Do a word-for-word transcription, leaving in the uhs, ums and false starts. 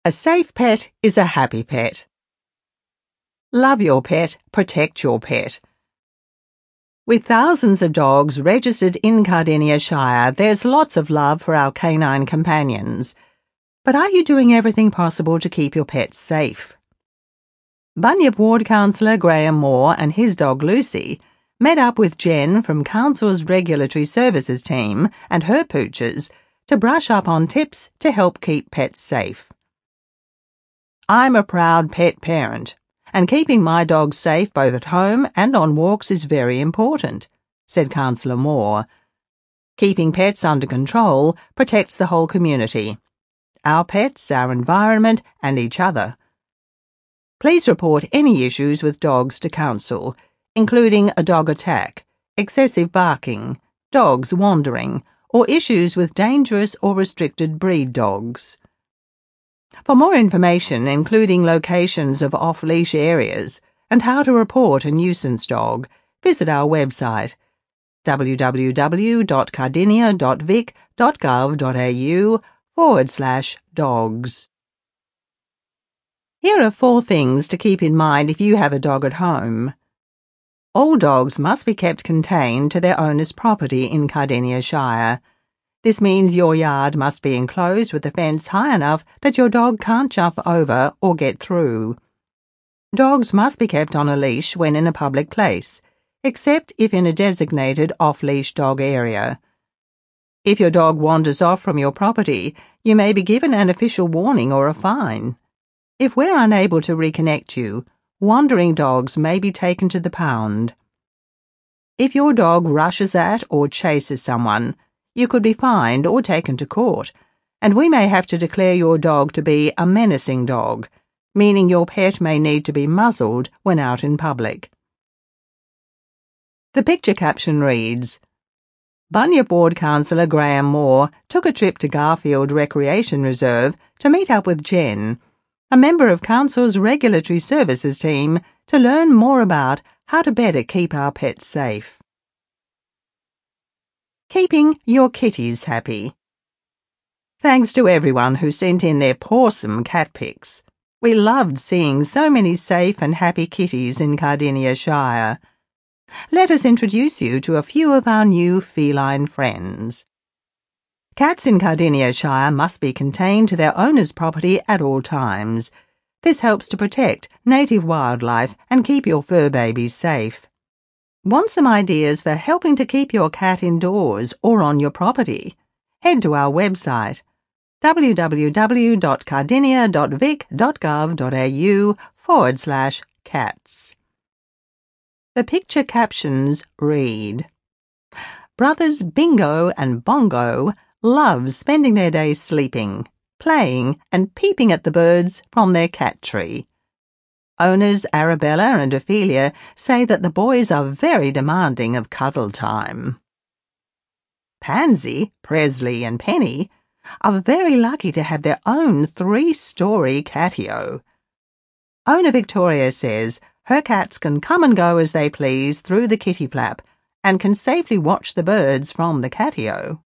A safe pet is a happy pet. Love your pet, protect your pet. With thousands of dogs registered in Cardinia Shire, there's lots of love for our canine companions. But are you doing everything possible to keep your pets safe? Bunyip Ward Councillor Graham Moore and his dog Lucy met up with Jen from Council's Regulatory Services team and her poochers to brush up on tips to help keep pets safe. I'm a proud pet parent, and keeping my dogs safe both at home and on walks is very important, said Councillor Moore. Keeping pets under control protects the whole community, our pets, our environment and each other. Please report any issues with dogs to Council, including a dog attack, excessive barking, dogs wandering, or issues with dangerous or restricted breed dogs. For more information, including locations of off-leash areas and how to report a nuisance dog, visit our website w w w dot cardinia dot vic dot gov dot a u forward slash dogs. Here are four things to keep in mind if you have a dog at home. All dogs must be kept contained to their owner's property in Cardinia Shire. This means your yard must be enclosed with a fence high enough that your dog can't jump over or get through. Dogs must be kept on a leash when in a public place, except if in a designated off-leash dog area. If your dog wanders off from your property, you may be given an official warning or a fine. If we're unable to reconnect you, wandering dogs may be taken to the pound. If your dog rushes at or chases someone, you could be fined or taken to court, and we may have to declare your dog to be a menacing dog, meaning your pet may need to be muzzled when out in public. The picture caption reads, Bunyip Ward Councillor Graham Moore took a trip to Garfield Recreation Reserve to meet up with Jen, a member of Council's Regulatory Services team, to learn more about how to better keep our pets safe. Keeping your kitties happy. Thanks to everyone who sent in their pawsome cat pics. We loved seeing so many safe and happy kitties in Cardinia Shire. Let us introduce you to a few of our new feline friends. Cats in Cardinia Shire must be contained to their owner's property at all times. This helps to protect native wildlife and keep your fur babies safe. Want some ideas for helping to keep your cat indoors or on your property? Head to our website w w w dot cardinia dot vic dot gov dot a u forward slash cats. The picture captions read, Brothers Bingo and Bongo love spending their days sleeping, playing and peeping at the birds from their cat tree. Owners Arabella and Ophelia say that the boys are very demanding of cuddle time. Pansy, Presley and Penny are very lucky to have their own three-storey catio. Owner Victoria says her cats can come and go as they please through the kitty flap and can safely watch the birds from the catio.